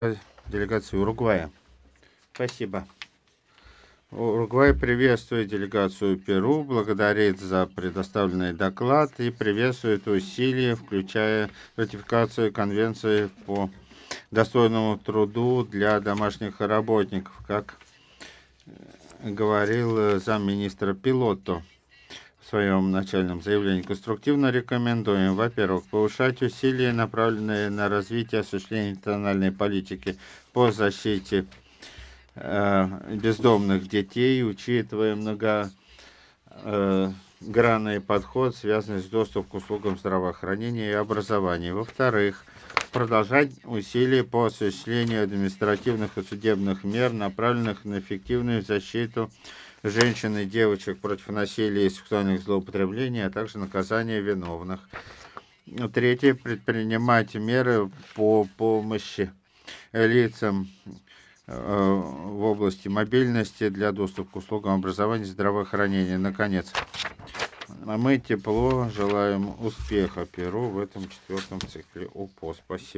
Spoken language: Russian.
Делегации Уругвая. Спасибо. Уругвай приветствует делегацию Перу, благодарит за предоставленный доклад и приветствует усилия, включая ратификацию Конвенции по достойному труду для домашних работников, как говорил замминистра Пилотто в своем начальном заявлении. Конструктивно рекомендуем, во-первых, повышать усилия, направленные на развитие и осуществление национальной политики по защите бездомных детей, учитывая многогранный подход, связанный с доступом к услугам здравоохранения и образования. Во-вторых, продолжать усилия по осуществлению административных и судебных мер, направленных на эффективную защиту женщин и девочек против насилия и сексуальных злоупотреблений, а также наказания виновных. Третье, предпринимать меры по помощи лицам в области мобильности для доступа к услугам образования и здравоохранения. Наконец, мы тепло желаем успеха Перу в этом четвертом цикле ОПО. Спасибо.